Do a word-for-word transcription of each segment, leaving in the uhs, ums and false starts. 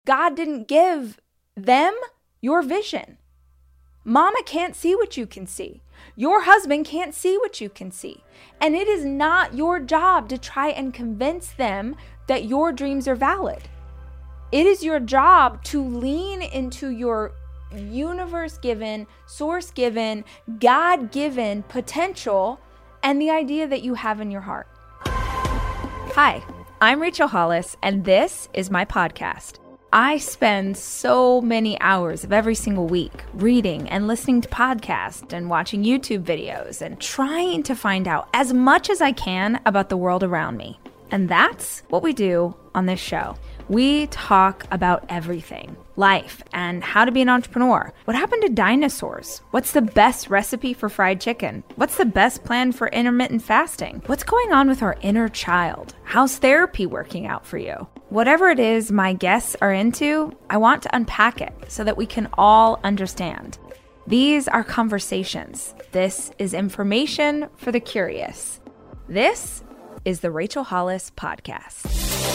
God didn't give them your vision. Mama can't see what you can see. Your husband can't see what you can see. And it is not your job to try and convince them that your dreams are valid. It is your job to lean into your universe-given, source-given, God-given potential and the idea that you have in your heart. Hi, I'm Rachel Hollis, and this is my podcast. I spend so many hours of every single week reading and listening to podcasts and watching YouTube videos and trying to find out as much as I can about the world around me. And that's what we do on this show. We talk about everything, life and how to be an entrepreneur. What happened to dinosaurs? What's the best recipe for fried chicken? What's the best plan for intermittent fasting? What's going on with our inner child? How's therapy working out for you? Whatever it is my guests are into, I want to unpack it so that we can all understand. These are conversations. This is information for the curious. This is the Rachel Hollis Podcast.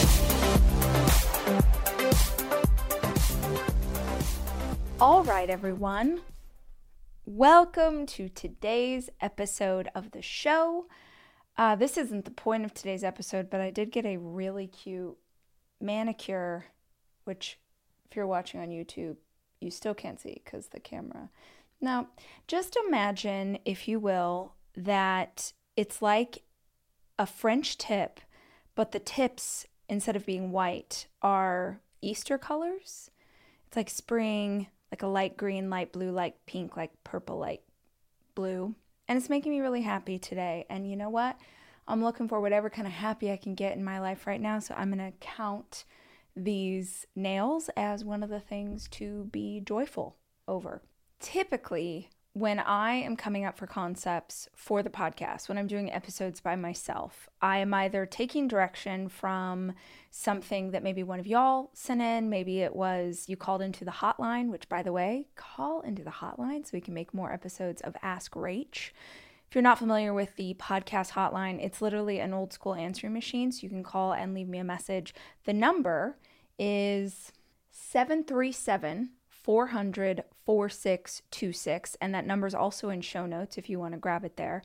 All right, everyone. Welcome to today's episode of the show. Uh, this isn't the point of today's episode, but I did get a really cute manicure, which if you're watching on YouTube, you still can't see because the camera. Now, just imagine, if you will, that it's like a French tip, but the tips, instead of being white, are Easter colors. It's like spring, like a light green, light blue, light pink, like purple, light blue. And it's making me really happy today. And you know what? I'm looking for whatever kind of happy I can get in my life right now. So I'm going to count these nails as one of the things to be joyful over. Typically, when I am coming up for concepts for the podcast, when I'm doing episodes by myself, I am either taking direction from something that maybe one of y'all sent in. Maybe it was you called into the hotline, which, by the way, call into the hotline so we can make more episodes of Ask Rach. If you're not familiar with the podcast hotline, it's literally an old school answering machine, so you can call and leave me a message. The number is seven three seven, four hundred, four six two six, and that number is also in show notes if you want to grab it there.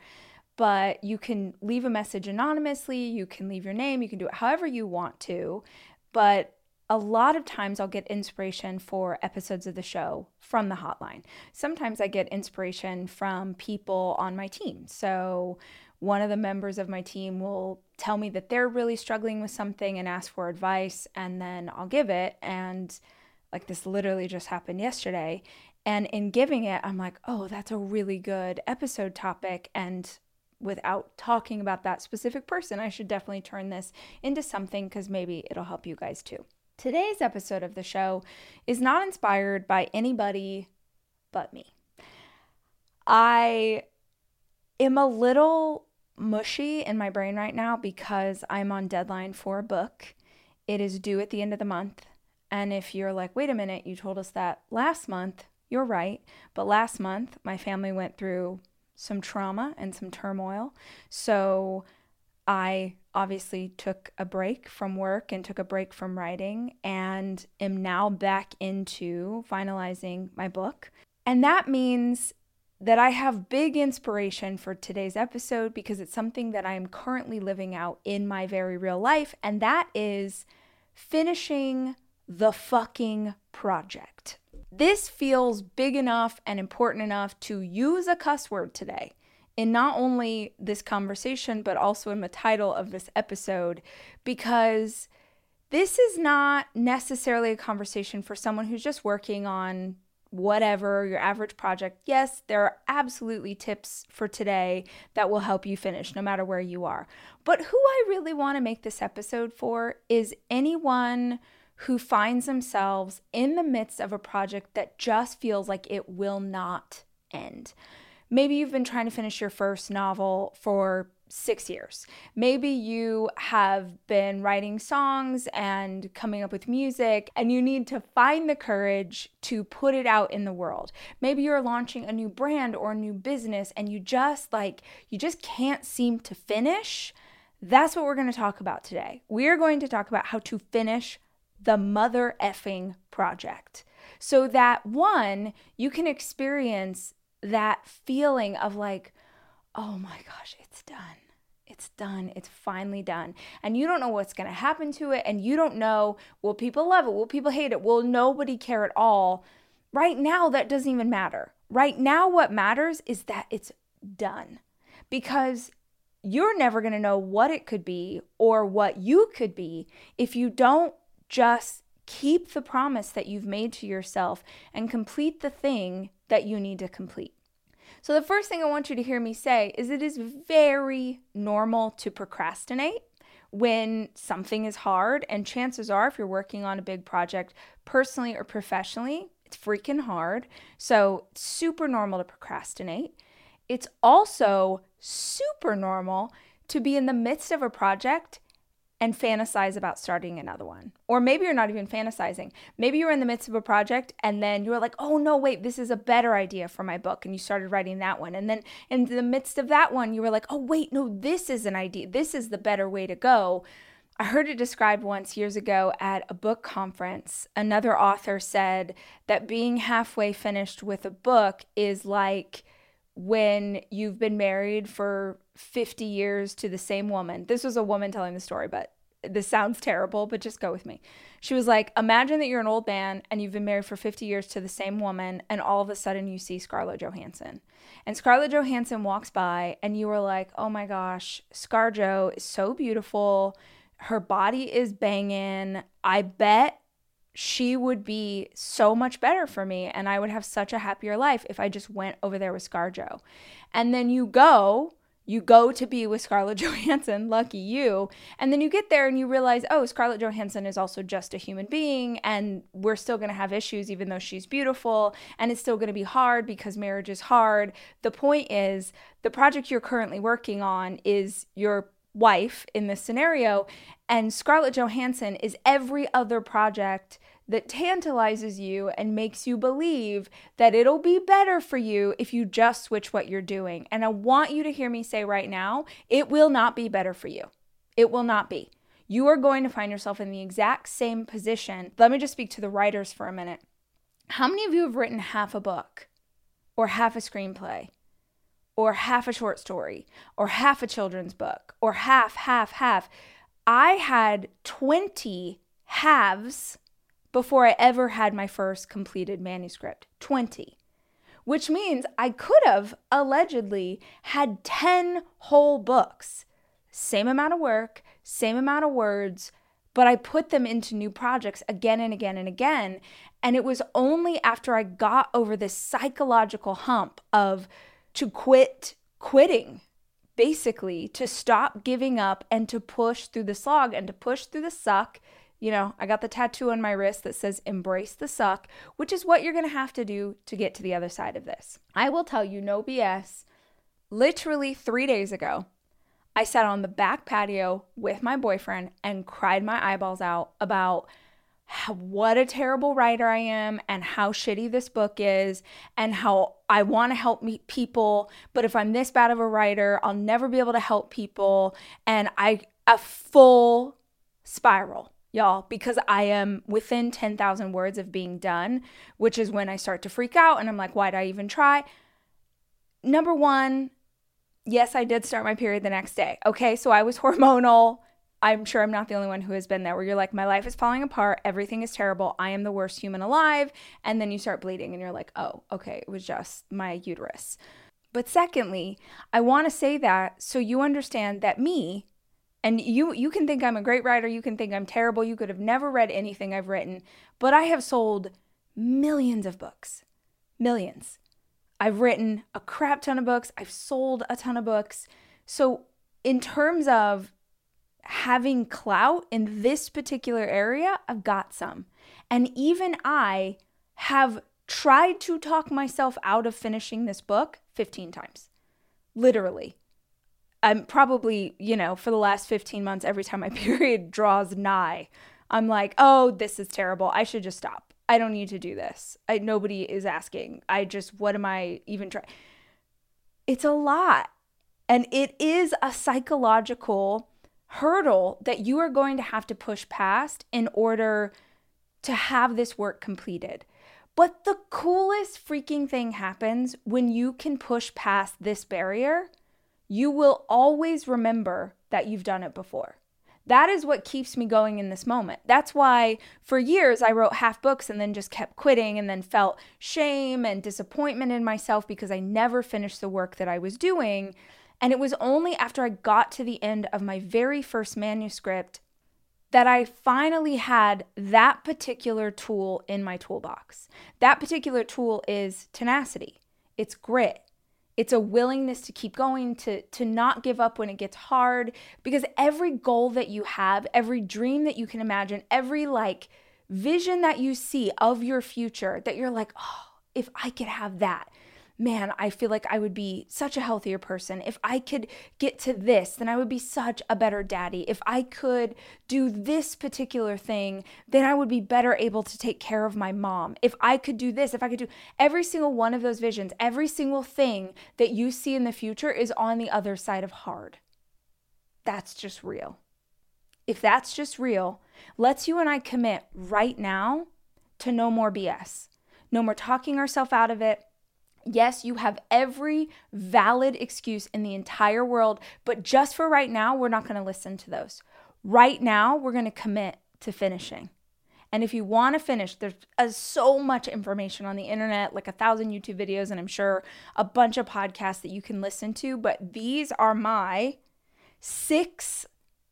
But you can leave a message anonymously, you can leave your name, you can do it however you want to, but a lot of times I'll get inspiration for episodes of the show from the hotline. Sometimes I get inspiration from people on my team. So one of the members of my team will tell me that they're really struggling with something and ask for advice, and then I'll give it. And like this literally just happened yesterday. And in giving it, I'm like, oh, that's a really good episode topic. And without talking about that specific person, I should definitely turn this into something because maybe it'll help you guys too. Today's episode of the show is not inspired by anybody but me. I am a little mushy in my brain right now because I'm on deadline for a book. It is due at the end of the month. And if you're like, wait a minute, you told us that last month, you're right. But last month, my family went through some trauma and some turmoil. So I obviously took a break from work and took a break from writing and am now back into finalizing my book. And that means that I have big inspiration for today's episode because it's something that I am currently living out in my very real life. And that is finishing the fucking project. This feels big enough and important enough to use a cuss word today in not only this conversation, but also in the title of this episode, because this is not necessarily a conversation for someone who's just working on whatever, your average project. Yes, there are absolutely tips for today that will help you finish no matter where you are. But who I really want to make this episode for is anyone who finds themselves in the midst of a project that just feels like it will not end. Maybe you've been trying to finish your first novel for six years. Maybe you have been writing songs and coming up with music, and you need to find the courage to put it out in the world. Maybe you're launching a new brand or a new business, and you just like, you just can't seem to finish. That's what we're going to talk about today. We are going to talk about how to finish the mother effing project. So that one, you can experience that feeling of like, oh my gosh, it's done. It's done. It's finally done. And you don't know what's going to happen to it. And you don't know, will people love it? Will people hate it? Will nobody care at all? Right now, that doesn't even matter. Right now, what matters is that it's done. Because you're never going to know what it could be or what you could be if you don't just keep the promise that you've made to yourself and complete the thing that you need to complete. So the first thing I want you to hear me say is it is very normal to procrastinate when something is hard. And chances are, if you're working on a big project, personally or professionally, it's freaking hard. So it's super normal to procrastinate. It's also super normal to be in the midst of a project and fantasize about starting another one. Or maybe you're not even fantasizing. Maybe you're in the midst of a project and then you're like, oh no, wait, this is a better idea for my book. And you started writing that one. And then in the midst of that one, you were like, oh wait, no, this is an idea. This is the better way to go. I heard it described once years ago at a book conference. Another author said that being halfway finished with a book is like when you've been married for fifty years to the same woman. This was a woman telling the story, but this sounds terrible, but just go with me. She was like, imagine that you're an old man and you've been married for fifty years to the same woman, and all of a sudden you see Scarlett Johansson. And Scarlett Johansson walks by and you were like, oh my gosh, ScarJo is so beautiful. Her body is banging. I bet she would be so much better for me and I would have such a happier life if I just went over there with ScarJo. And then you go, you go to be with Scarlett Johansson, lucky you, and then you get there and you realize, oh, Scarlett Johansson is also just a human being and we're still going to have issues even though she's beautiful, and it's still going to be hard because marriage is hard. The point is, the project you're currently working on is your wife in this scenario, and Scarlett Johansson is every other project that tantalizes you and makes you believe that it'll be better for you if you just switch what you're doing. And I want you to hear me say right now, it will not be better for you. It will not be. You are going to find yourself in the exact same position. Let me just speak to the writers for a minute. How many of you have written half a book or half a screenplay or half a short story or half a children's book or half, half, half? I had twenty halves before I ever had my first completed manuscript. twenty. Which means I could have allegedly had ten whole books. Same amount of work, same amount of words, but I put them into new projects again and again and again. And it was only after I got over this psychological hump of to quit quitting, basically, to stop giving up and to push through the slog and to push through the suck. You know, I got the tattoo on my wrist that says embrace the suck, which is what you're going to have to do to get to the other side of this. I will tell you, no B S, literally three days ago, I sat on the back patio with my boyfriend and cried my eyeballs out about how, what a terrible writer I am and how shitty this book is and how I want to help me people, but if I'm this bad of a writer, I'll never be able to help people. And I, a full spiral. Y'all, because I am within ten thousand words of being done, which is when I start to freak out and I'm like, why'd I even try? Number one, yes, I did start my period the next day. Okay, so I was hormonal. I'm sure I'm not the only one who has been there where you're like, my life is falling apart. Everything is terrible. I am the worst human alive. And then you start bleeding and you're like, oh, okay, it was just my uterus. But secondly, I want to say that so you understand that me, and you you can think I'm a great writer, you can think I'm terrible, you could have never read anything I've written, but I have sold millions of books. Millions. I've written a crap ton of books. I've sold a ton of books. So in terms of having clout in this particular area, I've got some. And even I have tried to talk myself out of finishing this book fifteen times. Literally. I'm probably, you know, for the last fifteen months, every time my period draws nigh, I'm like, oh, this is terrible. I should just stop. I don't need to do this. I, nobody is asking. I just, what am I even trying? It's a lot. And it is a psychological hurdle that you are going to have to push past in order to have this work completed. But the coolest freaking thing happens when you can push past this barrier. You will always remember that you've done it before. That is what keeps me going in this moment. That's why for years I wrote half books and then just kept quitting and then felt shame and disappointment in myself because I never finished the work that I was doing. And it was only after I got to the end of my very first manuscript that I finally had that particular tool in my toolbox. That particular tool is tenacity. It's grit. It's a willingness to keep going, to, to not give up when it gets hard, because every goal that you have, every dream that you can imagine, every like vision that you see of your future that you're like, oh, if I could have that, man, I feel like I would be such a healthier person. If I could get to this, then I would be such a better daddy. If I could do this particular thing, then I would be better able to take care of my mom. If I could do this, if I could do every single one of those visions, every single thing that you see in the future is on the other side of hard. That's just real. If that's just real, let's you and I commit right now to no more B S. No more talking ourselves out of it. Yes, you have every valid excuse in the entire world, but just for right now, we're not going to listen to those. Right now, we're going to commit to finishing. And if you want to finish, there's uh, so much information on the internet, like a thousand YouTube videos, and I'm sure a bunch of podcasts that you can listen to, but these are my six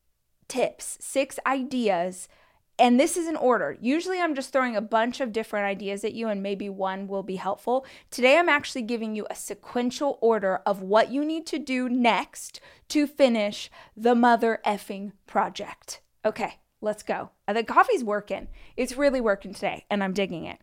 tips, six ideas. And this is in order. Usually I'm just throwing a bunch of different ideas at you and maybe one will be helpful. Today I'm actually giving you a sequential order of what you need to do next to finish the mother effing project. Okay, let's go. The coffee's working. It's really working today and I'm digging it.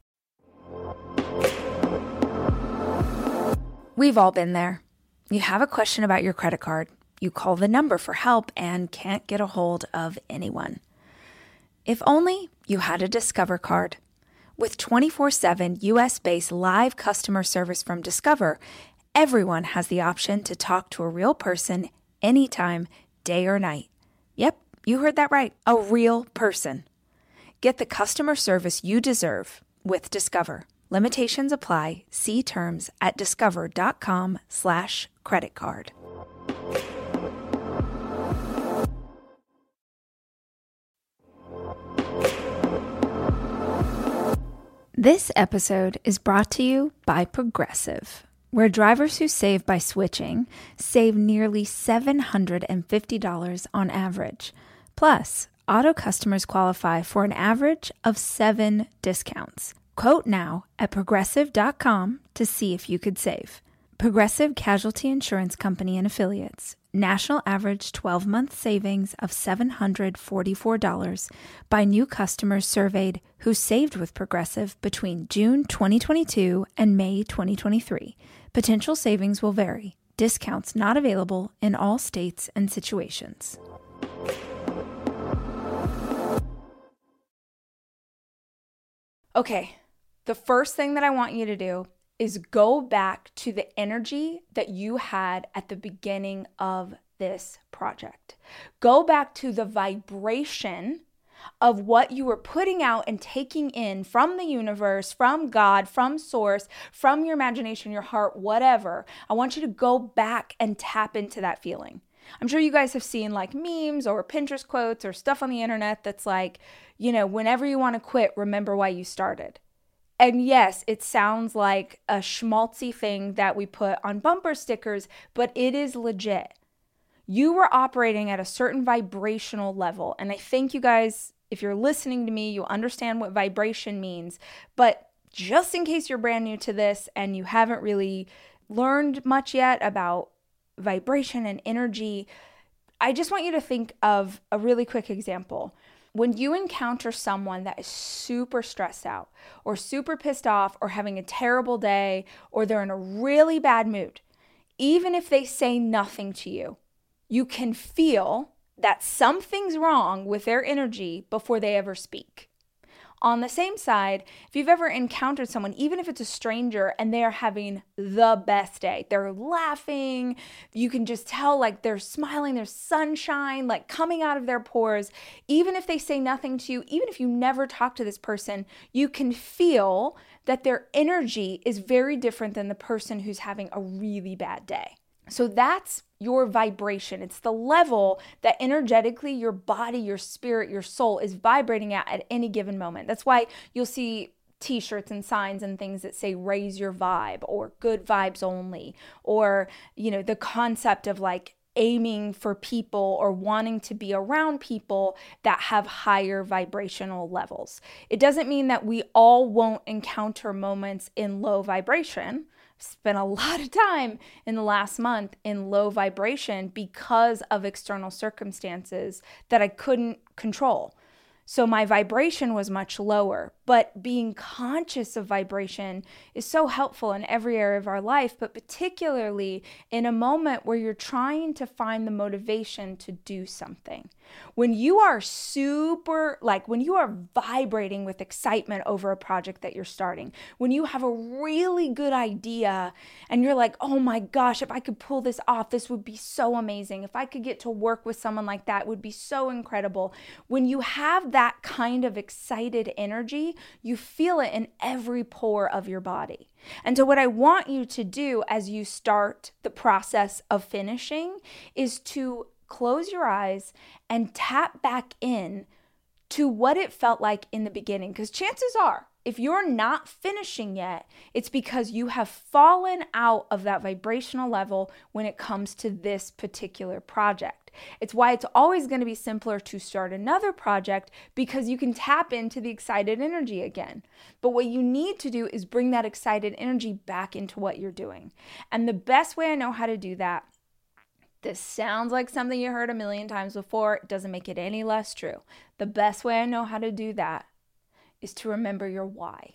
We've all been there. You have a question about your credit card. You call the number for help and can't get a hold of anyone. If only you had a Discover card. With twenty-four seven U S-based live customer service from Discover, everyone has the option to talk to a real person anytime, day or night. Yep, you heard that right, a real person. Get the customer service you deserve with Discover. Limitations apply. See terms at discover.com slash credit card. This episode is brought to you by Progressive, where drivers who save by switching save nearly seven hundred fifty dollars on average. Plus, auto customers qualify for an average of seven discounts. Quote now at progressive dot com to see if you could save. Progressive Casualty Insurance Company and Affiliates. National average twelve-month savings of seven hundred forty-four dollars by new customers surveyed who saved with Progressive between June twenty twenty-two and May twenty twenty-three. Potential savings will vary. Discounts not available in all states and situations. Okay, the first thing that I want you to do is go back to the energy that you had at the beginning of this project. Go back to the vibration of what you were putting out and taking in from the universe, from God, from source, from your imagination, your heart, whatever. I want you to go back and tap into that feeling. I'm sure you guys have seen like memes or Pinterest quotes or stuff on the internet that's like, you know, whenever you want to quit, remember why you started. And yes, it sounds like a schmaltzy thing that we put on bumper stickers, but it is legit. You were operating at a certain vibrational level. And I think you guys, if you're listening to me, you understand what vibration means. But just in case you're brand new to this and you haven't really learned much yet about vibration and energy, I just want you to think of a really quick example. When you encounter someone that is super stressed out or super pissed off or having a terrible day or they're in a really bad mood, even if they say nothing to you, you can feel that something's wrong with their energy before they ever speak. On the same side, if you've ever encountered someone, even if it's a stranger, and they are having the best day, they're laughing, you can just tell like they're smiling, there's sunshine like coming out of their pores. Even if they say nothing to you, even if you never talk to this person, you can feel that their energy is very different than the person who's having a really bad day. So that's your vibration. It's the level that energetically your body, your spirit, your soul is vibrating at at any given moment. That's why you'll see t-shirts and signs and things that say raise your vibe or good vibes only, or, you know, the concept of like aiming for people or wanting to be around people that have higher vibrational levels. It doesn't mean that we all won't encounter moments in low vibration. Spent a lot of time in the last month in low vibration because of external circumstances that I couldn't control. So my vibration was much lower, but being conscious of vibration is so helpful in every area of our life, but particularly in a moment where you're trying to find the motivation to do something. When you are super, like when you are vibrating with excitement over a project that you're starting, when you have a really good idea and you're like, oh my gosh, if I could pull this off, this would be so amazing. If I could get to work with someone like that, it would be so incredible. When you have that kind of excited energy, you feel it in every pore of your body. And so what I want you to do as you start the process of finishing is to close your eyes and tap back in to what it felt like in the beginning. Because chances are, if you're not finishing yet, it's because you have fallen out of that vibrational level when it comes to this particular project. It's why it's always going to be simpler to start another project, because you can tap into the excited energy again. But what you need to do is bring that excited energy back into what you're doing. And the best way I know how to do that, this sounds like something you heard a million times before, it doesn't make it any less true. The best way I know how to do that is to remember your why.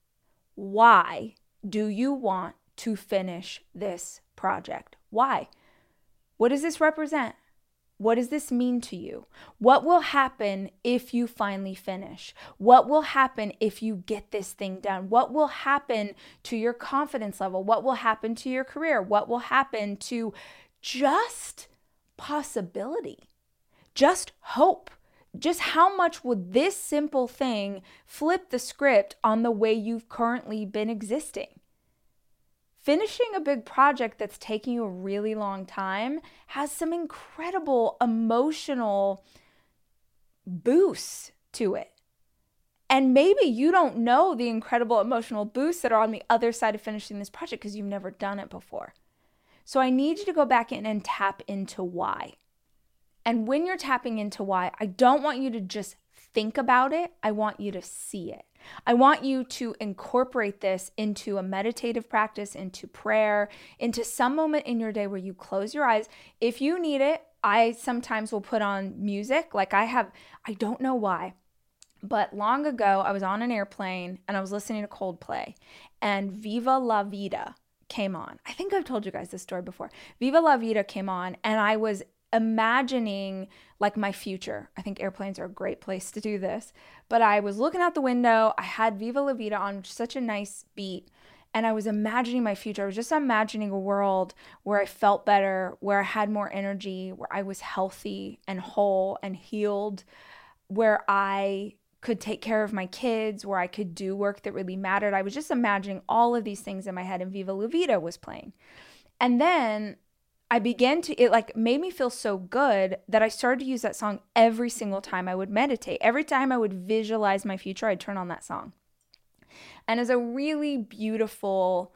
Why do you want to finish this project? Why? What does this represent? What does this mean to you? What will happen if you finally finish? What will happen if you get this thing done? What will happen to your confidence level? What will happen to your career? What will happen to just possibility? Just hope. Just how much would this simple thing flip the script on the way you've currently been existing? Finishing a big project that's taking you a really long time has some incredible emotional boosts to it. And maybe you don't know the incredible emotional boosts that are on the other side of finishing this project because you've never done it before. So I need you to go back in and tap into why. And when you're tapping into why, I don't want you to just think about it. I want you to see it. I want you to incorporate this into a meditative practice, into prayer, into some moment in your day where you close your eyes. If you need it, I sometimes will put on music. Like I have, I don't know why, but long ago I was on an airplane and I was listening to Coldplay, and Viva La Vida came on. I think I've told you guys this story before. Viva La Vida came on, and I was imagining like my future. I think airplanes are a great place to do this. But I was looking out the window. I had Viva La Vida on, such a nice beat. And I was imagining my future. I was just imagining a world where I felt better, where I had more energy, where I was healthy and whole and healed, where I could take care of my kids, where I could do work that really mattered. I was just imagining all of these things in my head, and Viva La Vida was playing. And then I began to, it like made me feel so good that I started to use that song every single time I would meditate. Every time I would visualize my future, I'd turn on that song. And it's a really beautiful,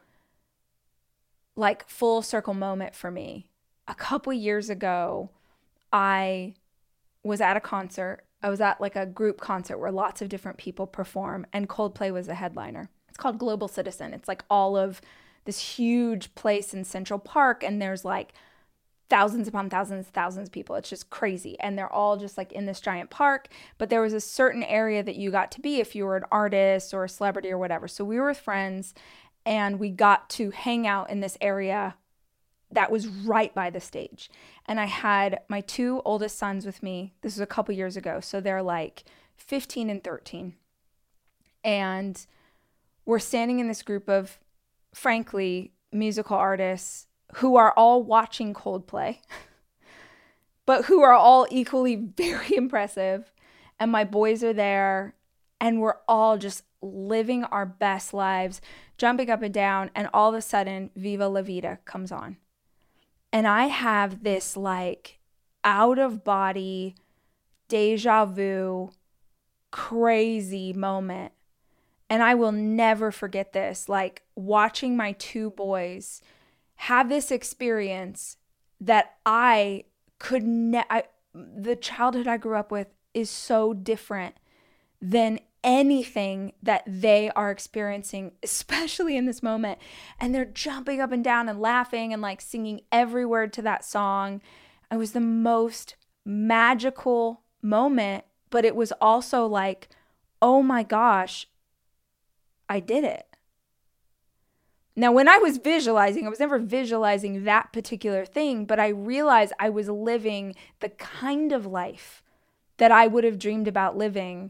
like full circle moment for me. A couple years ago, I was at a concert. I was at like a group concert where lots of different people perform, and Coldplay was a headliner. It's called Global Citizen. It's like all of this huge place in Central Park, and there's like thousands upon thousands, thousands of people. It's just crazy. And they're all just like in this giant park, but there was a certain area that you got to be if you were an artist or a celebrity or whatever. So we were with friends, and we got to hang out in this area that was right by the stage. And I had my two oldest sons with me. This was a couple years ago. So they're like fifteen and thirteen. And we're standing in this group of, frankly, musical artists who are all watching Coldplay, but who are all equally very impressive. And my boys are there, and we're all just living our best lives, jumping up and down. And all of a sudden, Viva La Vida comes on. And I have this like out of body, deja vu, crazy moment. And I will never forget this, like watching my two boys have this experience that I could never, the childhood I grew up with is so different than anything that they are experiencing, especially in this moment. And they're jumping up and down and laughing and like singing every word to that song. It was the most magical moment, but it was also like, oh my gosh, I did it. Now, when I was visualizing, I was never visualizing that particular thing, but I realized I was living the kind of life that I would have dreamed about living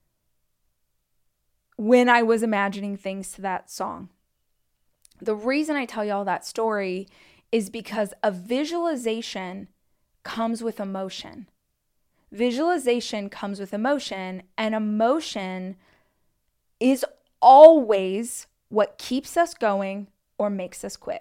when I was imagining things to that song. The reason I tell you all that story is because a visualization comes with emotion. Visualization comes with emotion, and emotion is always what keeps us going or makes us quit.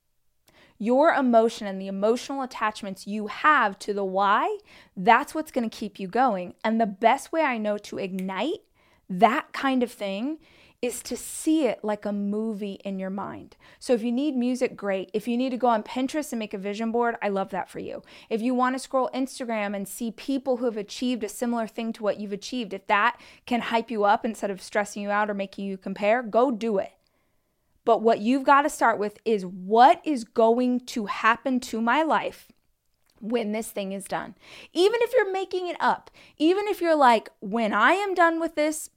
Your emotion and the emotional attachments you have to the why, that's what's going to keep you going. And the best way I know to ignite that kind of thing is to see it like a movie in your mind. So if you need music, great. If you need to go on Pinterest and make a vision board, I love that for you. If you want to scroll Instagram and see people who have achieved a similar thing to what you've achieved, if that can hype you up instead of stressing you out or making you compare, go do it. But what you've got to start with is, what is going to happen to my life when this thing is done? Even if you're making it up, even if you're like, when I am done with this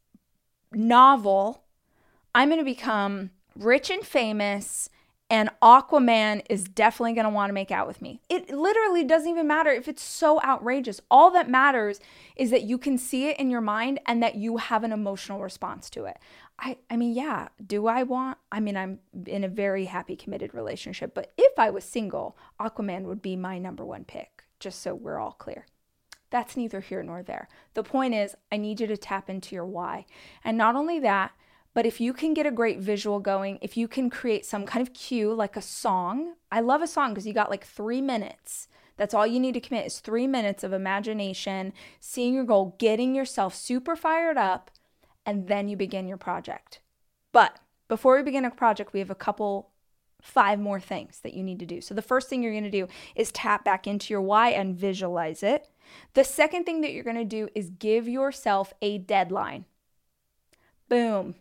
novel, I'm going to become rich and famous, and Aquaman is definitely going to want to make out with me. It literally doesn't even matter if it's so outrageous. All that matters is that you can see it in your mind and that you have an emotional response to it. I, I mean, yeah, do I want, I mean, I'm in a very happy, committed relationship, but if I was single, Aquaman would be my number one pick, just so we're all clear. That's neither here nor there. The point is, I need you to tap into your why. And not only that, but if you can get a great visual going, if you can create some kind of cue, like a song. I love a song because you got like three minutes. That's all you need to commit is three minutes of imagination, seeing your goal, getting yourself super fired up, and then you begin your project. But before we begin a project, we have a couple, five more things that you need to do. So the first thing you're going to do is tap back into your why and visualize it. The second thing that you're going to do is give yourself a deadline. Boom.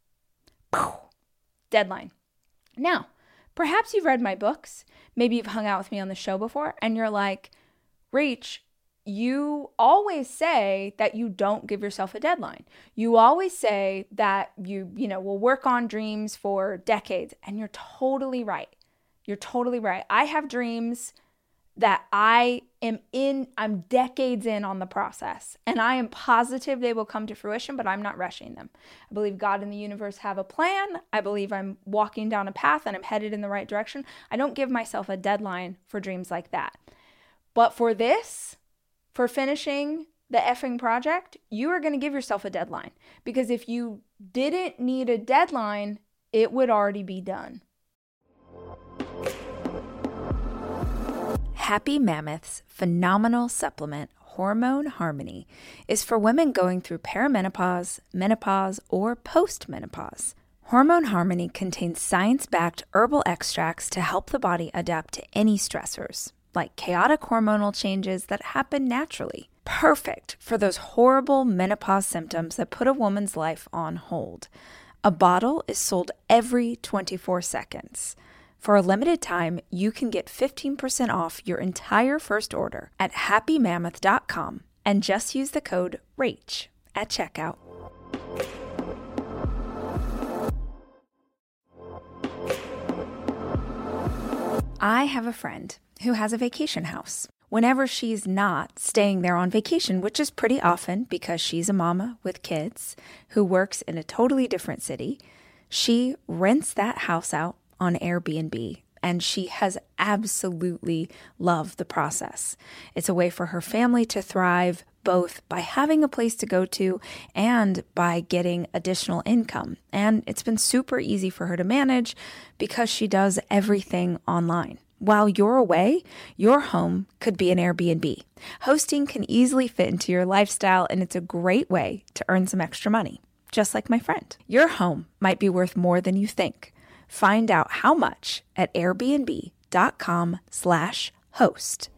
Deadline. Now, perhaps you've read my books. Maybe you've hung out with me on the show before, and you're like, Rach, you always say that you don't give yourself a deadline. You always say that you, you know, will work on dreams for decades, and you're totally right. You're totally right. I have dreams that I am in, I'm decades in on the process, and I am positive they will come to fruition, but I'm not rushing them. I believe God and the universe have a plan. I believe I'm walking down a path and I'm headed in the right direction. I don't give myself a deadline for dreams like that. But for this, for finishing the effing project, you are going to give yourself a deadline, because if you didn't need a deadline, it would already be done. Happy Mammoth's phenomenal supplement, Hormone Harmony, is for women going through perimenopause, menopause, or postmenopause. Hormone Harmony contains science-backed herbal extracts to help the body adapt to any stressors, like chaotic hormonal changes that happen naturally. Perfect for those horrible menopause symptoms that put a woman's life on hold. A bottle is sold every twenty-four seconds. For a limited time, you can get fifteen percent off your entire first order at happy mammoth dot com and just use the code RACH at checkout. I have a friend who has a vacation house. whenever she's not staying there on vacation, which is pretty often because she's a mama with kids who works in a totally different city, she rents that house out on Airbnb. And she has absolutely loved the process. It's a way for her family to thrive, both by having a place to go to and by getting additional income. And it's been super easy for her to manage because she does everything online. While you're away, your home could be an Airbnb. Hosting can easily fit into your lifestyle, and it's a great way to earn some extra money, just like my friend. Your home might be worth more than you think. Find out how much at airbnb.com slash host.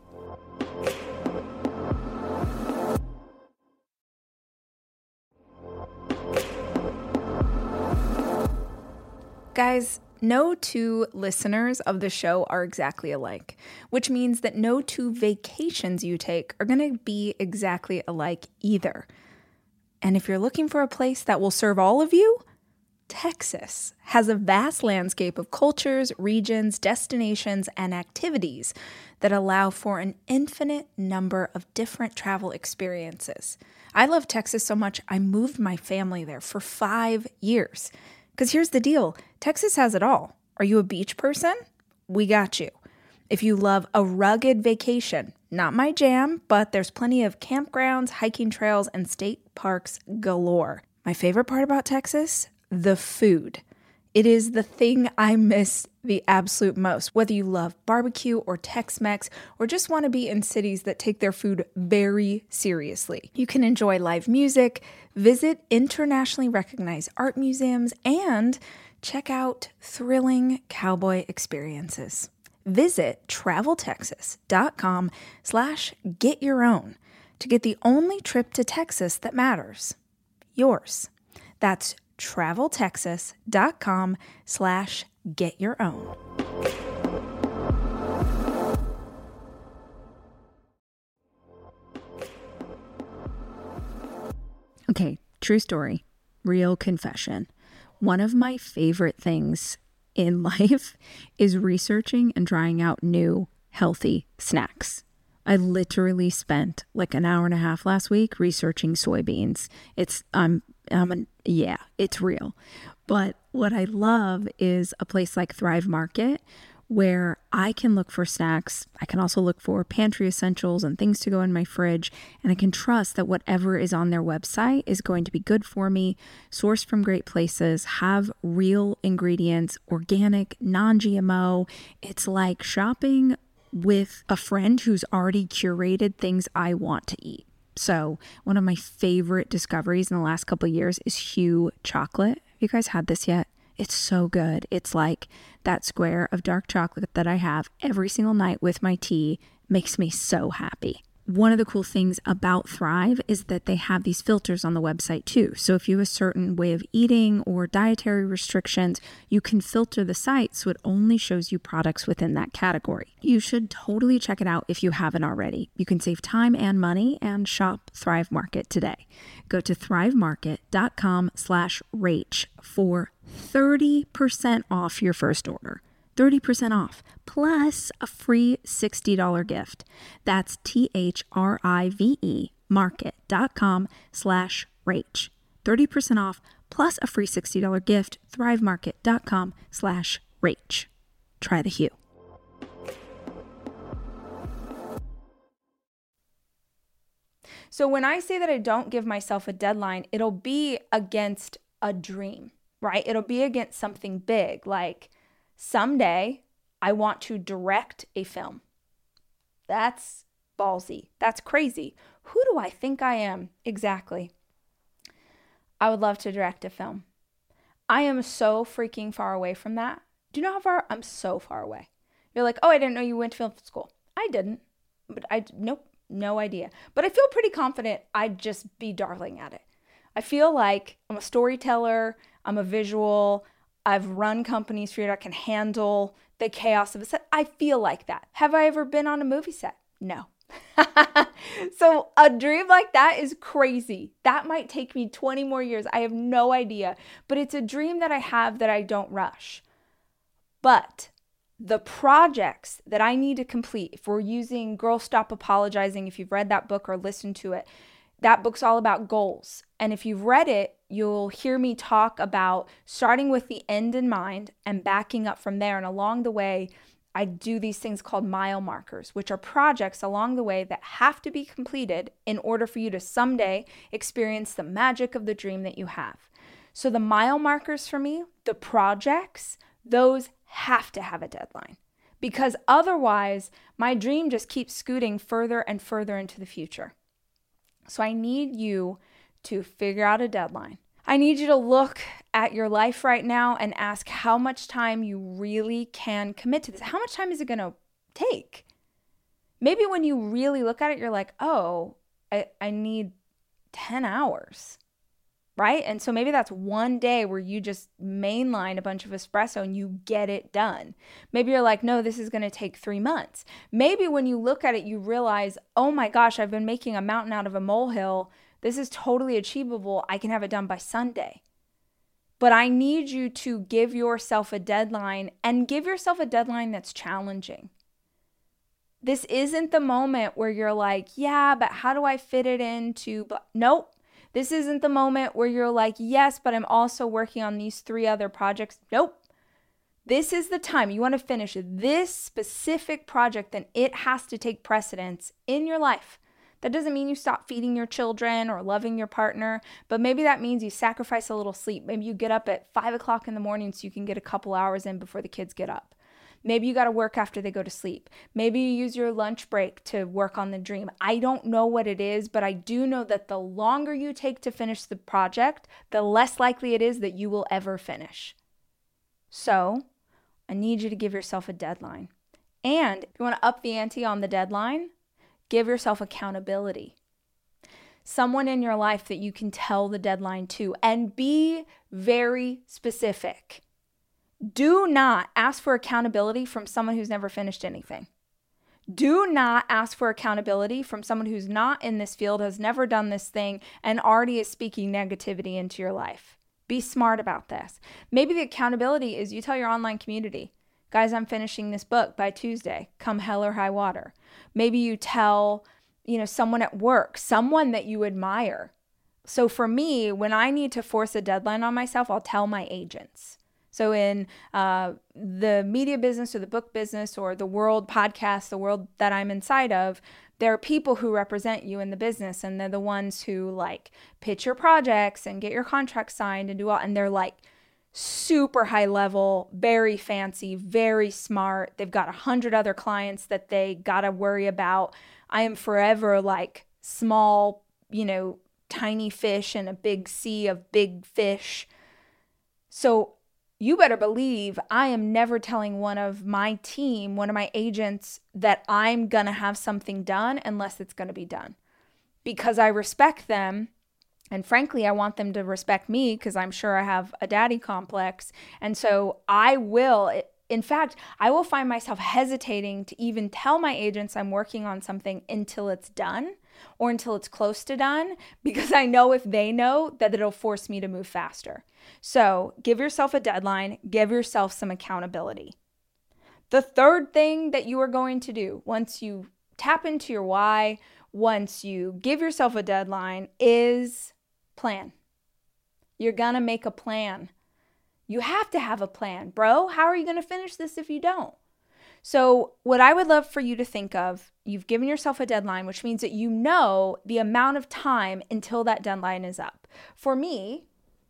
Guys, no two listeners of the show are exactly alike, which means that no two vacations you take are going to be exactly alike either. And if you're looking for a place that will serve all of you, Texas has a vast landscape of cultures, regions, destinations, and activities that allow for an infinite number of different travel experiences. I love Texas so much, I moved my family there for five years. Because here's the deal, Texas has it all. Are you a beach person? We got you. If you love a rugged vacation, not my jam, but there's plenty of campgrounds, hiking trails, and state parks galore. My favorite part about Texas? The food. It is the thing I miss the absolute most. Whether you love barbecue or Tex-Mex or just want to be in cities that take their food very seriously. You can enjoy live music, visit internationally recognized art museums, and check out thrilling cowboy experiences. Visit traveltexas.com slash get your own to get the only trip to Texas that matters. Yours. That's traveltexas.com slash get your own. Okay, true story, real confession. One of my favorite things in life is researching and trying out new healthy snacks. I literally spent like an hour and a half last week researching soybeans. It's, um, um, an, yeah, it's real. But what I love is a place like Thrive Market where I can look for snacks. I can also look for pantry essentials and things to go in my fridge. And I can trust that whatever is on their website is going to be good for me, sourced from great places, have real ingredients, organic, non-G M O. It's like shopping with a friend who's already curated things I want to eat. So one of my favorite discoveries in the last couple of years is Hu chocolate. Have you guys had this yet? It's so good. It's like that square of dark chocolate that I have every single night with my tea. Makes me so happy. One of the cool things about Thrive is that they have these filters on the website too. So if you have a certain way of eating or dietary restrictions, you can filter the site so it only shows you products within that category. You should totally check it out if you haven't already. You can save time and money and shop Thrive Market today. Go to thrivemarket.com slash rach for thirty percent off your first order. thirty percent off, plus a free sixty dollars gift. That's T-H-R-I-V-E market.com slash rach. thirty percent off, plus a free sixty dollars gift, thrivemarket.com slash rach. Try the Hu. So when I say that I don't give myself a deadline, it'll be against a dream, right? It'll be against something big, like someday I want to direct a film. That's ballsy. That's crazy. Who do I think I am? Exactly. I would love to direct a film. I am so freaking far away from that. Do you know how far? I'm so far away. You're like, oh, I didn't know you went to film school. I didn't, but I, nope, no idea. But I feel pretty confident I'd just be darling at it. I feel like I'm a storyteller. I'm a visual. I've run companies for you that can handle the chaos of a set. I feel like that. Have I ever been on a movie set? No. So a dream like that is crazy. That might take me twenty more years. I have no idea. But it's a dream that I have that I don't rush. But the projects that I need to complete, if we're using Girl Stop Apologizing, if you've read that book or listened to it, that book's all about goals. And if you've read it, you'll hear me talk about starting with the end in mind and backing up from there. And along the way, I do these things called mile markers, which are projects along the way that have to be completed in order for you to someday experience the magic of the dream that you have. So the mile markers for me, the projects, those have to have a deadline, because otherwise my dream just keeps scooting further and further into the future. So I need you to figure out a deadline. I need you to look at your life right now and ask how much time you really can commit to this. How much time is it going to take? Maybe when you really look at it, you're like, oh, I, I need ten hours. Right? And so maybe that's one day where you just mainline a bunch of espresso and you get it done. Maybe you're like, no, this is going to take three months. Maybe when you look at it, you realize, oh my gosh, I've been making a mountain out of a molehill. This is totally achievable. I can have it done by Sunday. But I need you to give yourself a deadline, and give yourself a deadline that's challenging. This isn't the moment where you're like, yeah, but how do I fit it into? Nope. This isn't the moment where you're like, yes, but I'm also working on these three other projects. Nope. This is the time you want to finish this specific project, then it has to take precedence in your life. That doesn't mean you stop feeding your children or loving your partner, but maybe that means you sacrifice a little sleep. Maybe you get up at five o'clock in the morning so you can get a couple hours in before the kids get up. Maybe you got to work after they go to sleep. Maybe you use your lunch break to work on the dream. I don't know what it is, but I do know that the longer you take to finish the project, the less likely it is that you will ever finish. So I need you to give yourself a deadline. And if you want to up the ante on the deadline, give yourself accountability. Someone in your life that you can tell the deadline to, and be very specific. Do not ask for accountability from someone who's never finished anything. Do not ask for accountability from someone who's not in this field, has never done this thing, and already is speaking negativity into your life. Be smart about this. Maybe the accountability is you tell your online community, guys, I'm finishing this book by Tuesday, come hell or high water. Maybe you tell, you know, someone at work, someone that you admire. So for me, when I need to force a deadline on myself, I'll tell my agents. So in uh, the media business or the book business or the world podcast, the world that I'm inside of, there are people who represent you in the business, and they're the ones who like pitch your projects and get your contract signed and do all, and they're like super high level, very fancy, very smart. They've got a hundred other clients that they got to worry about. I am forever like small, you know, tiny fish in a big sea of big fish. So you better believe I am never telling one of my team, one of my agents, that I'm going to have something done unless it's going to be done. Because I respect them. And frankly, I want them to respect me because I'm sure I have a daddy complex. And so I will, in fact, I will find myself hesitating to even tell my agents I'm working on something until it's done or until it's close to done, because I know if they know that it'll force me to move faster. So give yourself a deadline, give yourself some accountability. The third thing that you are going to do once you tap into your why, once you give yourself a deadline, is plan. You're going to make a plan. You have to have a plan, bro. How are you going to finish this if you don't? So what I would love for you to think of, you've given yourself a deadline, which means that you know the amount of time until that deadline is up. For me,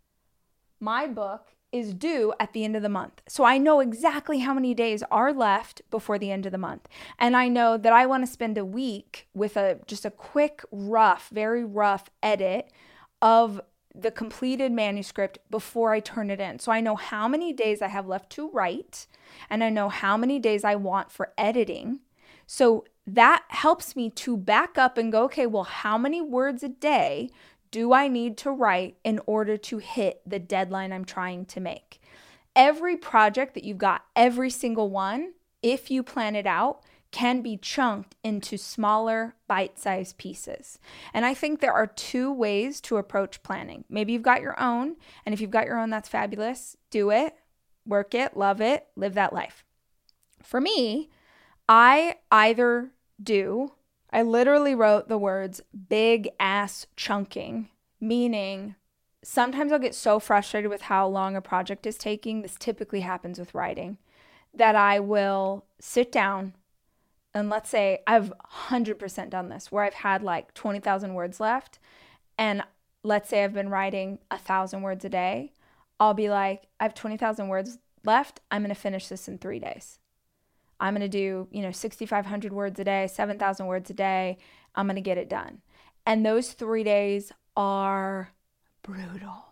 my book is due at the end of the month. So I know exactly how many days are left before the end of the month. And I know that I want to spend a week with a just a quick, rough, very rough edit of the completed manuscript before I turn it in. So I know how many days I have left to write, and I know how many days I want for editing. So that helps me to back up and go, okay, well, how many words a day do I need to write in order to hit the deadline I'm trying to make? Every project that you've got, every single one, if you plan it out, can be chunked into smaller bite-sized pieces. And I think there are two ways to approach planning. Maybe you've got your own, and if you've got your own, that's fabulous. Do it, work it, love it, live that life. For me, I either do, I literally wrote the words big ass chunking, meaning sometimes I'll get so frustrated with how long a project is taking. This typically happens with writing, that I will sit down and let's say I've one hundred percent done this where I've had like twenty thousand words left. And let's say I've been writing a thousand words a day. I'll be like, I have twenty thousand words left. I'm going to finish this in three days. I'm going to do, you know, six thousand five hundred words a day, seven thousand words a day. I'm going to get it done. And those three days are brutal.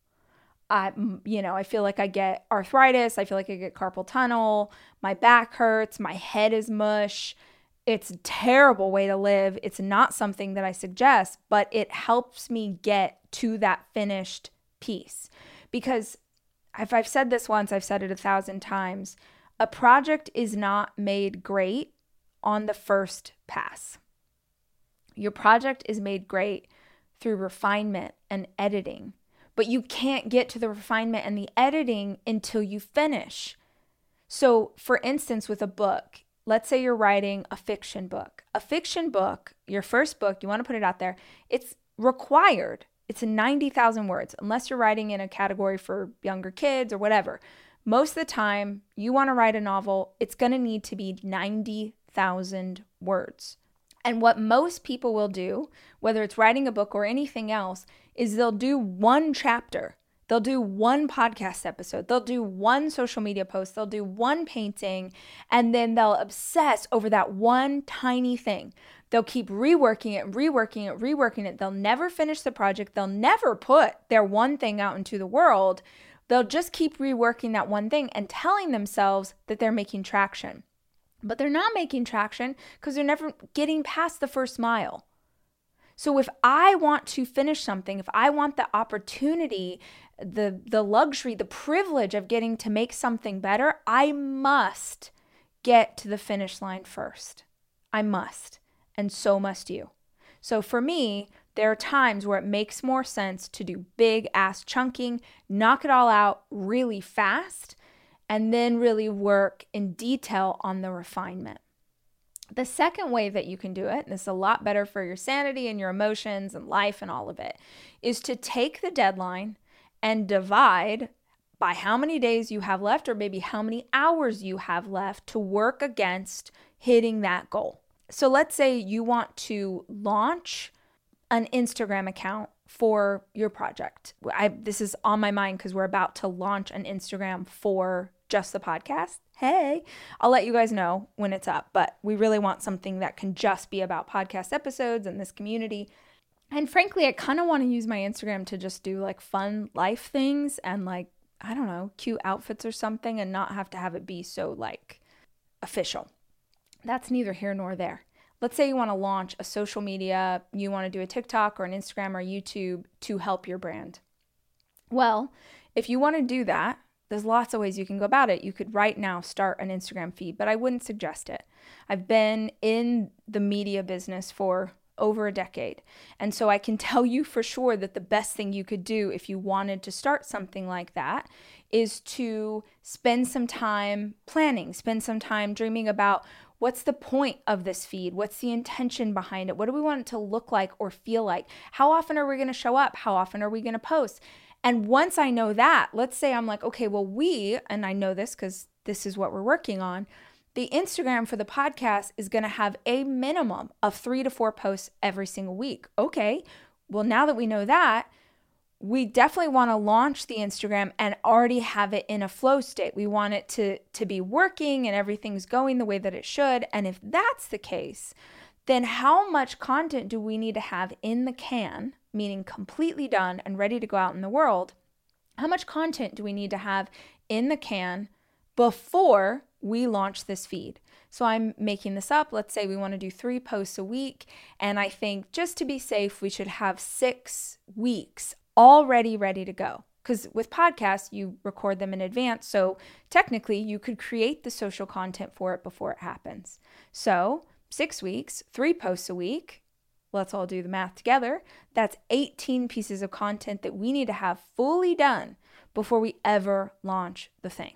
I, you know, I feel like I get arthritis. I feel like I get carpal tunnel. My back hurts. My head is mush. It's a terrible way to live. It's not something that I suggest, but it helps me get to that finished piece. Because if I've said this once, I've said it a thousand times. A project is not made great on the first pass. Your project is made great through refinement and editing. But you can't get to the refinement and the editing until you finish. So, for instance, with a book, let's say you're writing a fiction book. A fiction book, your first book, you want to put it out there, it's required. It's ninety thousand words, unless you're writing in a category for younger kids or whatever. Most of the time, you want to write a novel, it's going to need to be ninety thousand words. And what most people will do, whether it's writing a book or anything else, is they'll do one chapter. They'll do one podcast episode. They'll do one social media post. They'll do one painting, and then they'll obsess over that one tiny thing. They'll keep reworking it, reworking it, reworking it. They'll never finish the project. They'll never put their one thing out into the world. They'll just keep reworking that one thing and telling themselves that they're making traction. But they're not making traction because they're never getting past the first mile. So if I want to finish something, if I want the opportunity, the the luxury, the privilege of getting to make something better, I must get to the finish line first. I must. And so must you. So for me, there are times where it makes more sense to do big ass chunking, knock it all out really fast, and then really work in detail on the refinement. The second way that you can do it, and this is a lot better for your sanity and your emotions and life and all of it, is to take the deadline and divide by how many days you have left or maybe how many hours you have left to work against hitting that goal. So let's say you want to launch an Instagram account for your project. I, this is on my mind because we're about to launch an Instagram for just the podcast. Hey, I'll let you guys know when it's up, but we really want something that can just be about podcast episodes and this community. And frankly, I kind of want to use my Instagram to just do like fun life things and like, I don't know, cute outfits or something and not have to have it be so like official. That's neither here nor there. Let's say you want to launch a social media, you want to do a TikTok or an Instagram or YouTube to help your brand. Well, if you want to do that, there's lots of ways you can go about it. You could right now start an Instagram feed, but I wouldn't suggest it. I've been in the media business for over a decade. And so I can tell you for sure that the best thing you could do if you wanted to start something like that is to spend some time planning, spend some time dreaming about what's the point of this feed? What's the intention behind it? What do we want it to look like or feel like? How often are we going to show up? How often are we going to post? And once I know that, let's say I'm like, okay, well, we, and I know this because this is what we're working on, the Instagram for the podcast is going to have a minimum of three to four posts every single week. Okay, well, now that we know that, we definitely want to launch the Instagram and already have it in a flow state. We want it to, to be working and everything's going the way that it should. And if that's the case, then how much content do we need to have in the can, meaning completely done and ready to go out in the world? How much content do we need to have in the can before we launch this feed? So I'm making this up. Let's say we want to do three posts a week. And I think just to be safe, we should have six weeks already ready to go. Because with podcasts, you record them in advance. So technically, you could create the social content for it before it happens. So six weeks, three posts a week. Let's all do the math together. That's eighteen pieces of content that we need to have fully done before we ever launch the thing. If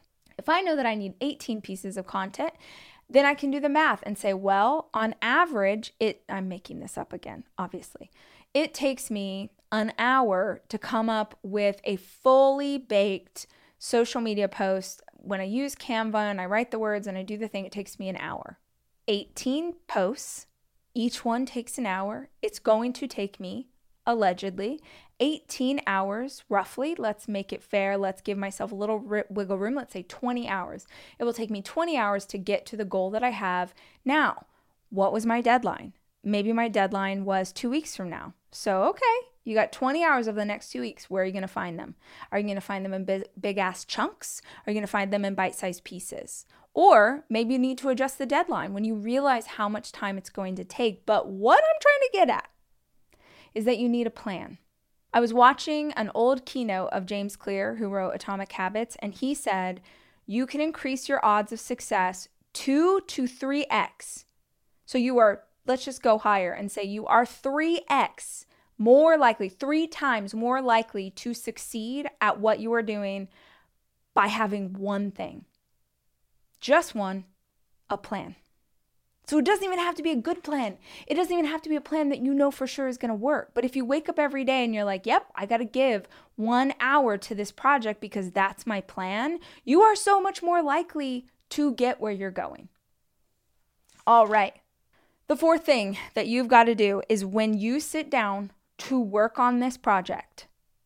If I know that I need eighteen pieces of content, then I can do the math and say, well, on average, it, I'm making this up again, obviously. It takes me an hour to come up with a fully baked social media post. When I use Canva and I write the words and I do the thing, it takes me an hour. eighteen posts, each one takes an hour. It's going to take me, allegedly, eighteen hours, roughly. Let's make it fair. Let's give myself a little wiggle room. Let's say twenty hours. It will take me twenty hours to get to the goal that I have. Now, what was my deadline? Maybe my deadline was two weeks from now. So, okay, you got twenty hours of the next two weeks. Where are you going to find them? Are you going to find them in big, big ass chunks? Are you going to find them in bite-sized pieces? Or maybe you need to adjust the deadline when you realize how much time it's going to take. But what I'm trying to get at is that you need a plan. I was watching an old keynote of James Clear, who wrote Atomic Habits, and he said, you can increase your odds of success two to three x. So you are, let's just go higher and say you are three x more likely, three times more likely to succeed at what you are doing by having one thing. Just one, a plan. So it doesn't even have to be a good plan. It doesn't even have to be a plan that you know for sure is going to work. But if you wake up every day and you're like, yep, I got to give one hour to this project because that's my plan, you are so much more likely to get where you're going. All right. The fourth thing that you've got to do is when you sit down to work on this project,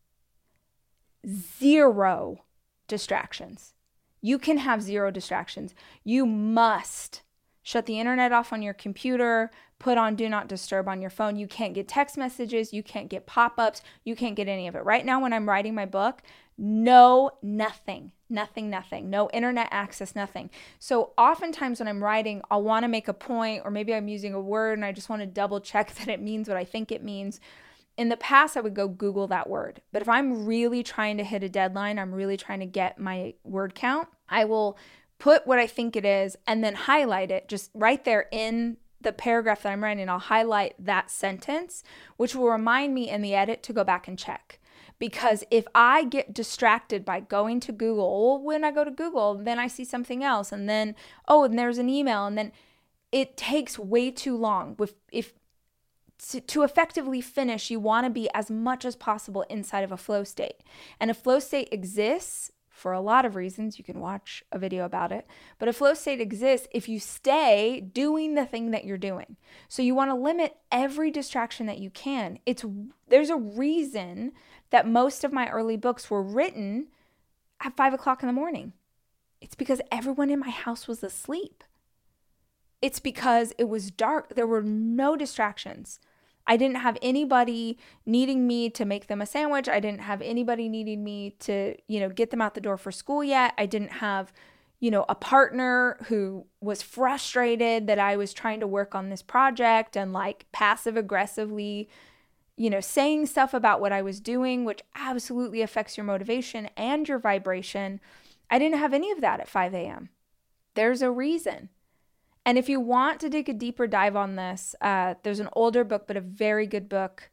zero distractions. You can have zero distractions. You must shut the internet off on your computer, put on Do Not Disturb on your phone. You can't get text messages. You can't get pop-ups. You can't get any of it. Right now, when I'm writing my book, no, nothing, nothing, nothing, no internet access, nothing. So oftentimes when I'm writing, I'll want to make a point, or maybe I'm using a word and I just want to double check that it means what I think it means. In the past, I would go Google that word. But if I'm really trying to hit a deadline, I'm really trying to get my word count, I will put what I think it is and then highlight it just right there in the paragraph that I'm writing. I'll highlight that sentence, which will remind me in the edit to go back and check. Because if I get distracted by going to Google, when I go to Google, then I see something else. And then, oh, and there's an email. And then it takes way too long. If, if to, to effectively finish, you want to be as much as possible inside of a flow state. And a flow state exists for a lot of reasons. You can watch a video about it. But a flow state exists if you stay doing the thing that you're doing. So you want to limit every distraction that you can. It's there's a reason that most of my early books were written at five o'clock in the morning. It's because everyone in my house was asleep. It's because it was dark. There were no distractions. I didn't have anybody needing me to make them a sandwich. I didn't have anybody needing me to, you know, get them out the door for school yet. I didn't have, you know, a partner who was frustrated that I was trying to work on this project and like passive aggressively, you know, saying stuff about what I was doing, which absolutely affects your motivation and your vibration. I didn't have any of that at five a.m. There's a reason. And if you want to take a deeper dive on this, uh, there's an older book, but a very good book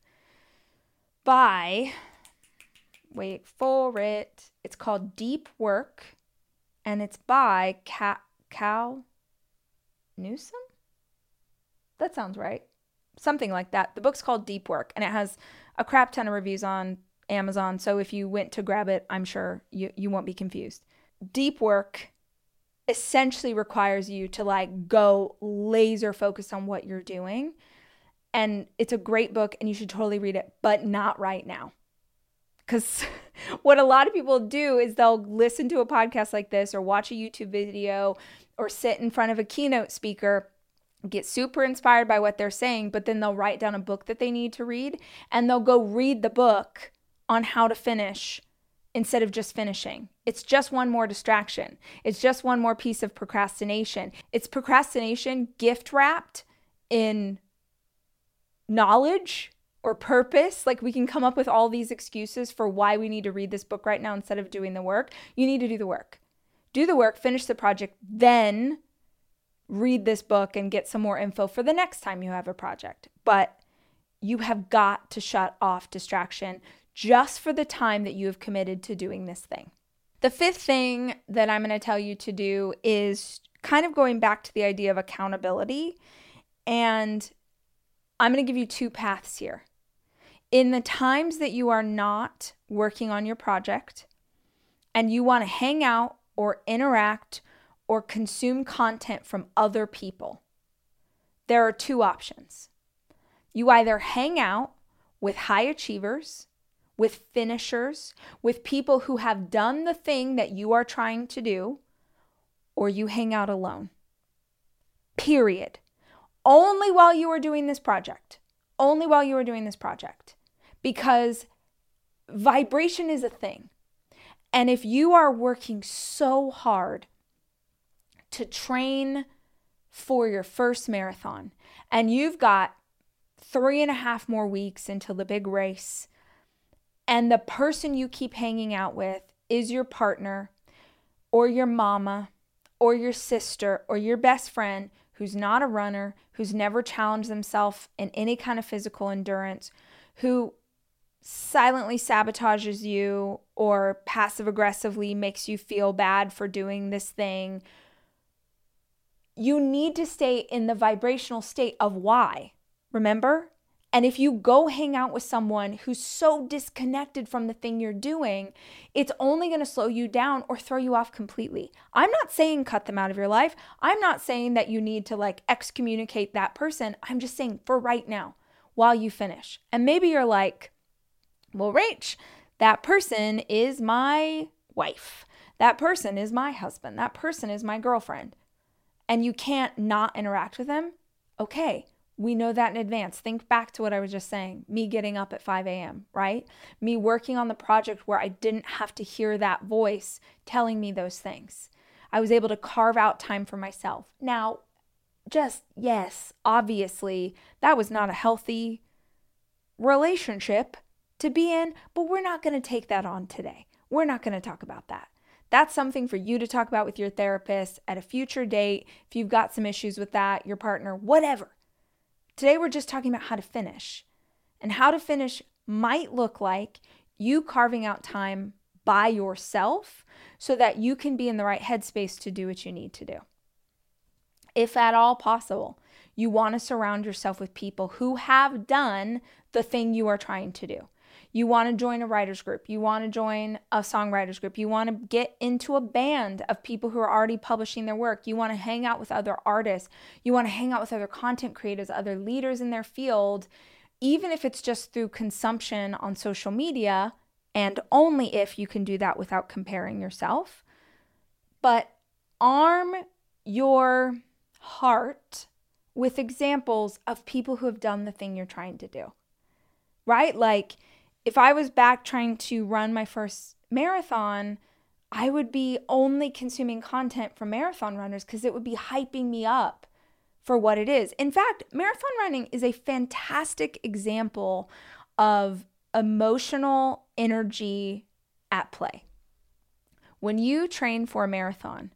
by, wait for it, it's called Deep Work, and it's by Cal, Cal Newsom? That sounds right. Something like that. The book's called Deep Work, and it has a crap ton of reviews on Amazon, so if you went to grab it, I'm sure you, you won't be confused. Deep Work essentially requires you to like go laser focused on what you're doing. And it's a great book and you should totally read it, but not right now. Because what a lot of people do is they'll listen to a podcast like this or watch a YouTube video or sit in front of a keynote speaker, get super inspired by what they're saying, but then they'll write down a book that they need to read and they'll go read the book on how to finish instead of just finishing. It's just one more distraction. It's just one more piece of procrastination. It's procrastination gift wrapped in knowledge or purpose. Like we can come up with all these excuses for why we need to read this book right now instead of doing the work. You need to do the work. Do the work, finish the project, then read this book and get some more info for the next time you have a project. But you have got to shut off distraction just for the time that you have committed to doing this thing. The fifth thing that I'm going to tell you to do is kind of going back to the idea of accountability. And I'm going to give you two paths here. In the times that you are not working on your project and you want to hang out or interact or consume content from other people, there are two options. You either hang out with high achievers, with finishers, with people who have done the thing that you are trying to do, or you hang out alone. Period. Only while you are doing this project. Only while you are doing this project. Because vibration is a thing. And if you are working so hard to train for your first marathon, and you've got three and a half more weeks until the big race, and the person you keep hanging out with is your partner or your mama or your sister or your best friend who's not a runner, who's never challenged themselves in any kind of physical endurance, who silently sabotages you or passive aggressively makes you feel bad for doing this thing, you need to stay in the vibrational state of why. Remember? And if you go hang out with someone who's so disconnected from the thing you're doing, it's only going to slow you down or throw you off completely. I'm not saying cut them out of your life. I'm not saying that you need to like excommunicate that person. I'm just saying for right now, while you finish. And maybe you're like, well, Rach, that person is my wife. That person is my husband. That person is my girlfriend. And you can't not interact with them. Okay. We know that in advance. Think back to what I was just saying. Me getting up at five a.m., right? Me working on the project where I didn't have to hear that voice telling me those things. I was able to carve out time for myself. Now, just, yes, obviously, that was not a healthy relationship to be in, but we're not going to take that on today. We're not going to talk about that. That's something for you to talk about with your therapist at a future date. If you've got some issues with that, your partner, whatever. Today, we're just talking about how to finish. And how to finish might look like you carving out time by yourself so that you can be in the right headspace to do what you need to do. If at all possible, you want to surround yourself with people who have done the thing you are trying to do. You want to join a writer's group. You want to join a songwriter's group. You want to get into a band of people who are already publishing their work. You want to hang out with other artists. You want to hang out with other content creators, other leaders in their field, even if it's just through consumption on social media, and only if you can do that without comparing yourself. But arm your heart with examples of people who have done the thing you're trying to do, right? Like, if I was back trying to run my first marathon, I would be only consuming content from marathon runners because it would be hyping me up for what it is. In fact, marathon running is a fantastic example of emotional energy at play. When you train for a marathon,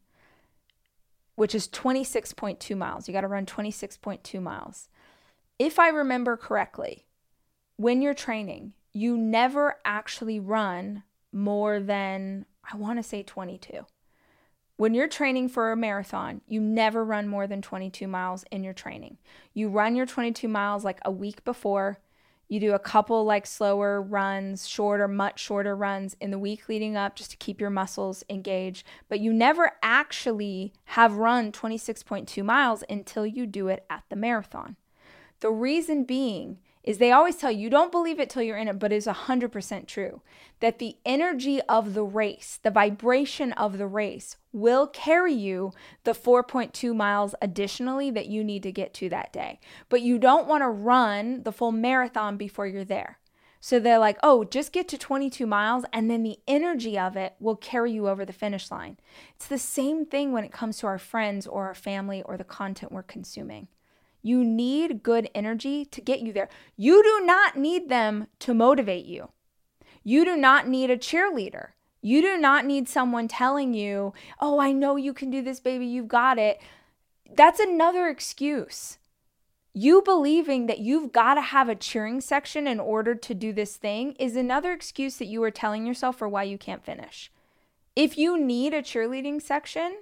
which is twenty-six point two miles, you got to run twenty-six point two miles. If I remember correctly, when you're training, you never actually run more than, I want to say twenty-two. When you're training for a marathon, you never run more than twenty-two miles in your training. You run your twenty-two miles like a week before. You do a couple like slower runs, shorter, much shorter runs in the week leading up just to keep your muscles engaged. But you never actually have run twenty-six point two miles until you do it at the marathon. The reason being is they always tell you, you don't believe it till you're in it, but it's one hundred percent true, that the energy of the race, the vibration of the race will carry you the four point two miles additionally that you need to get to that day. But you don't want to run the full marathon before you're there. So they're like, oh, just get to twenty-two miles and then the energy of it will carry you over the finish line. It's the same thing when it comes to our friends or our family or the content we're consuming. You need good energy to get you there. You do not need them to motivate you. You do not need a cheerleader. You do not need someone telling you, oh, I know you can do this, baby, you've got it. That's another excuse. You believing that you've got to have a cheering section in order to do this thing is another excuse that you are telling yourself for why you can't finish. If you need a cheerleading section,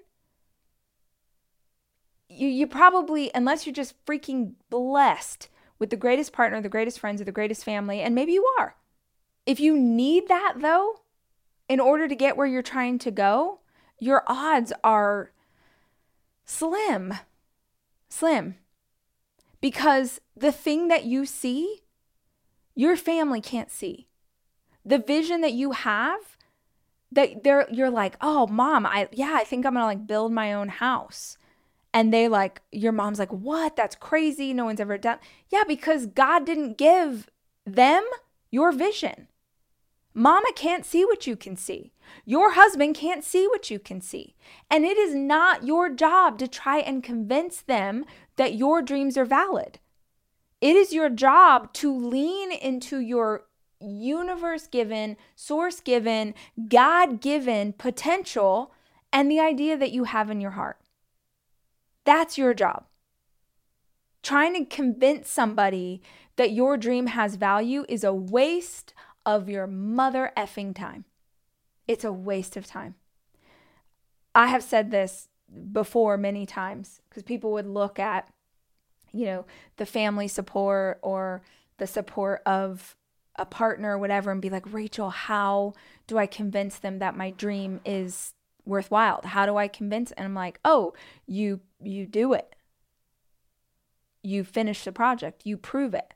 you, you probably, unless you're just freaking blessed with the greatest partner, the greatest friends, or the greatest family, and maybe you are. If you need that though, in order to get where you're trying to go, your odds are slim, slim. Because the thing that you see, your family can't see. The vision that you have, that they're, you're like, oh, mom, I yeah, I think I'm gonna like build my own house. And they like, your mom's like, what? That's crazy. No one's ever done. Yeah, because God didn't give them your vision. Mama can't see what you can see. Your husband can't see what you can see. And it is not your job to try and convince them that your dreams are valid. It is your job to lean into your universe-given, source-given, God-given potential and the idea that you have in your heart. That's your job. Trying to convince somebody that your dream has value is a waste of your mother effing time. It's a waste of time. I have said this before many times because people would look at, you know, the family support or the support of a partner or whatever and be like, Rachel, how do I convince them that my dream is worthwhile? How do I convince? And I'm like, oh, you you do it. You finish the project. You prove it.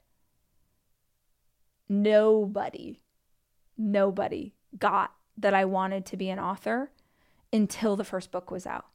Nobody, nobody got that I wanted to be an author until the first book was out.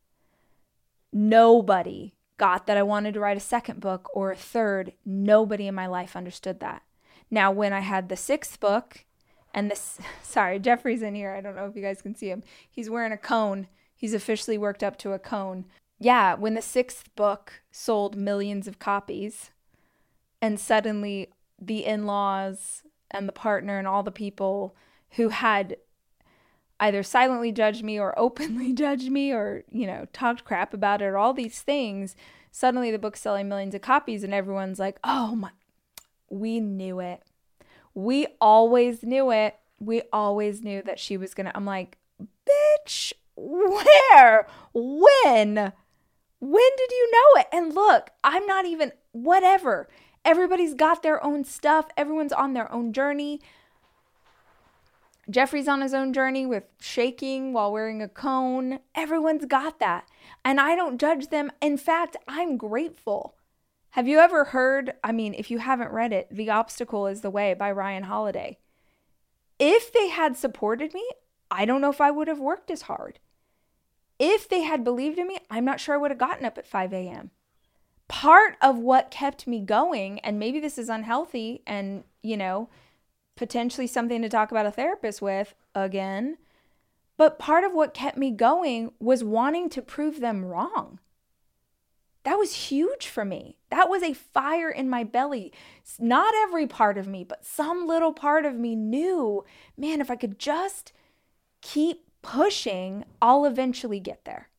Nobody got that I wanted to write a second book or a third. Nobody in my life understood that. Now, when I had the sixth book, and this, sorry, Jeffrey's in here. I don't know if you guys can see him. He's wearing a cone. He's officially worked up to a cone. Yeah, when the sixth book sold millions of copies, and suddenly the in-laws and the partner and all the people who had either silently judged me or openly judged me or, you know, talked crap about it or all these things, suddenly the book's selling millions of copies and everyone's like, oh my, we knew it. We always knew it. We always knew that she was going to, I'm like, bitch, where? When? When did you know it? And look, I'm not even, whatever. Everybody's got their own stuff. Everyone's on their own journey. Jeffrey's on his own journey with shaking while wearing a cone. Everyone's got that. And I don't judge them. In fact, I'm grateful. Have you ever heard, I mean, if you haven't read it, The Obstacle is the Way by Ryan Holiday. If they had supported me, I don't know if I would have worked as hard. If they had believed in me, I'm not sure I would have gotten up at five a.m. Part of what kept me going, and maybe this is unhealthy and, you know, potentially something to talk about a therapist with again, but part of what kept me going was wanting to prove them wrong. That was huge for me. That was a fire in my belly. Not every part of me, but some little part of me knew, man, if I could just keep pushing, I'll eventually get there.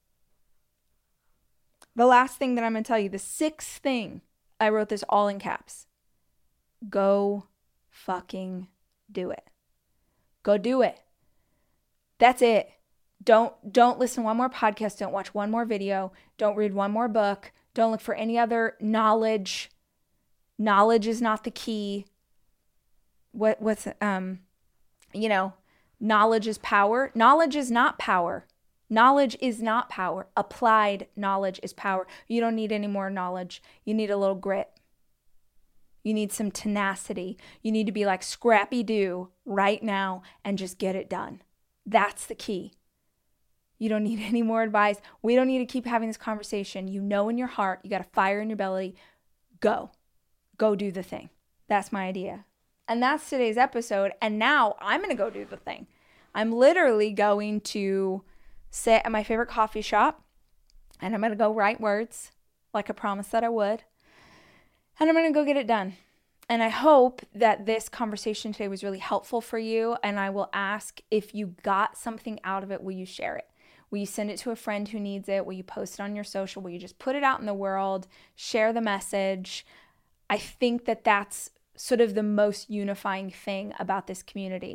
The last thing that I'm going to tell you, the sixth thing, I wrote this all in caps. Go fucking do it. Go do it. That's it. Don't don't listen to one more podcast. Don't watch one more video. Don't read one more book. Don't look for any other knowledge. Knowledge is not the key. What what's um you know, knowledge is power. Knowledge is not power. Knowledge is not power. Applied knowledge is power. You don't need any more knowledge. You need a little grit. You need some tenacity. You need to be like Scrappy-Doo right now and just get it done. That's the key. You don't need any more advice. We don't need to keep having this conversation. You know in your heart, you got a fire in your belly. Go. Go do the thing. That's my idea. And that's today's episode. And now I'm going to go do the thing. I'm literally going to sit at my favorite coffee shop and I'm going to go write words like I promised that I would. And I'm going to go get it done. And I hope that this conversation today was really helpful for you. And I will ask, if you got something out of it, will you share it? Will you send it to a friend who needs it? Will you post it on your social? Will you just put it out in the world? Share the message. I think that that's sort of the most unifying thing about this community.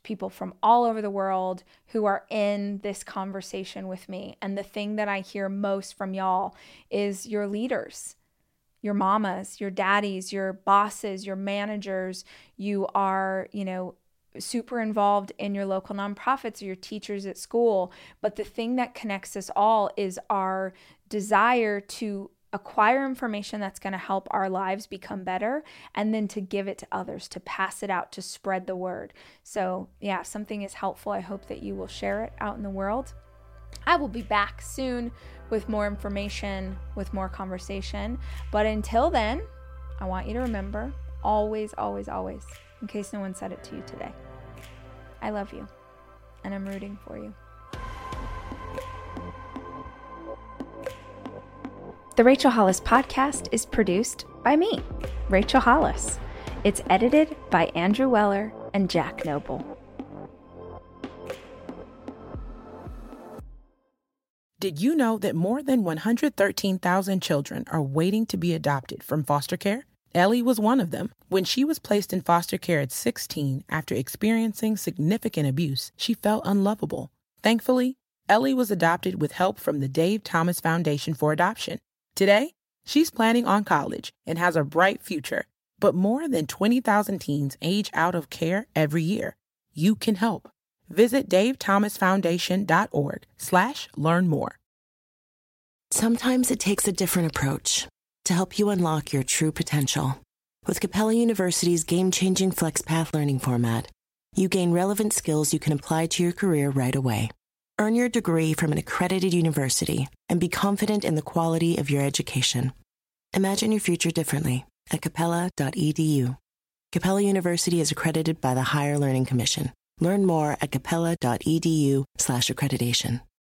people from all over the world who are in this conversation with me. And the thing that I hear most from y'all is your leaders, your mamas, your daddies, your bosses, your managers. You are, you know, super involved in your local nonprofits or your teachers at school. But the thing that connects us all is our desire to acquire information that's going to help our lives become better, and then to give it to others, to pass it out, to spread the word. So yeah, if something is helpful, I hope that you will share it out in the world. I will be back soon with more information, with more conversation. But until then, I want you to remember, always, always, always, in case no one said it to you today, I love you, and I'm rooting for you. The Rachel Hollis Podcast is produced by me, Rachel Hollis. It's edited by Andrew Weller and Jack Noble. Did you know that more than one hundred thirteen thousand children are waiting to be adopted from foster care? Ellie was one of them. When she was placed in foster care at sixteen after experiencing significant abuse, she felt unlovable. Thankfully, Ellie was adopted with help from the Dave Thomas Foundation for Adoption. Today, she's planning on college and has a bright future. But more than twenty thousand teens age out of care every year. You can help. Visit davethomasfoundation.org slash learn more. Sometimes it takes a different approach to help you unlock your true potential. With Capella University's game-changing FlexPath learning format, you gain relevant skills you can apply to your career right away. Earn your degree from an accredited university and be confident in the quality of your education. Imagine your future differently at capella dot e d u. Capella University is accredited by the Higher Learning Commission. Learn more at capella dot e d u slash accreditation.